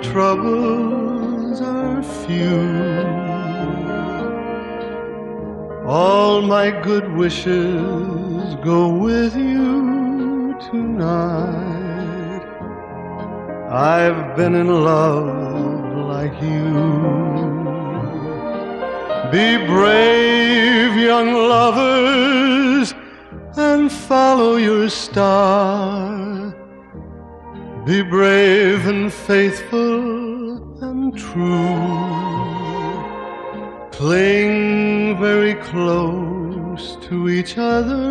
troubles are few. All my good wishes go with you tonight. I've been in love like you. Be brave, young lovers, and follow your star. Be brave and faithful and true. Cling very close to each other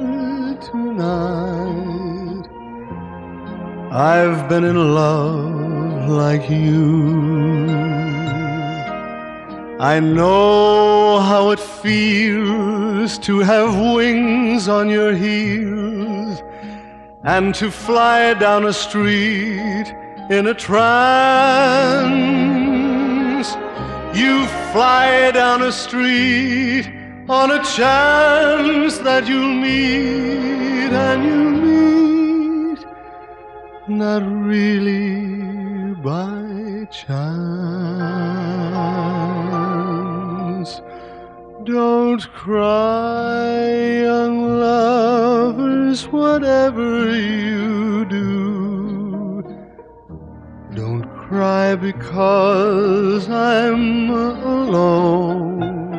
tonight. I've been in love like you. I know how it feels to have wings on your heels and to fly down a street in a trance. You fly down a street on a chance that you'll meet, and you meet not really by chance. Don't cry, young lovers, whatever you do. Don't cry because I'm alone.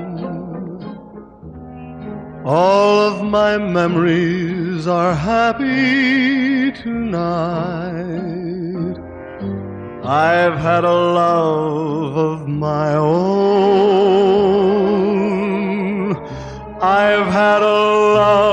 All of my memories are happy tonight. I've had a love of my own. I've had a love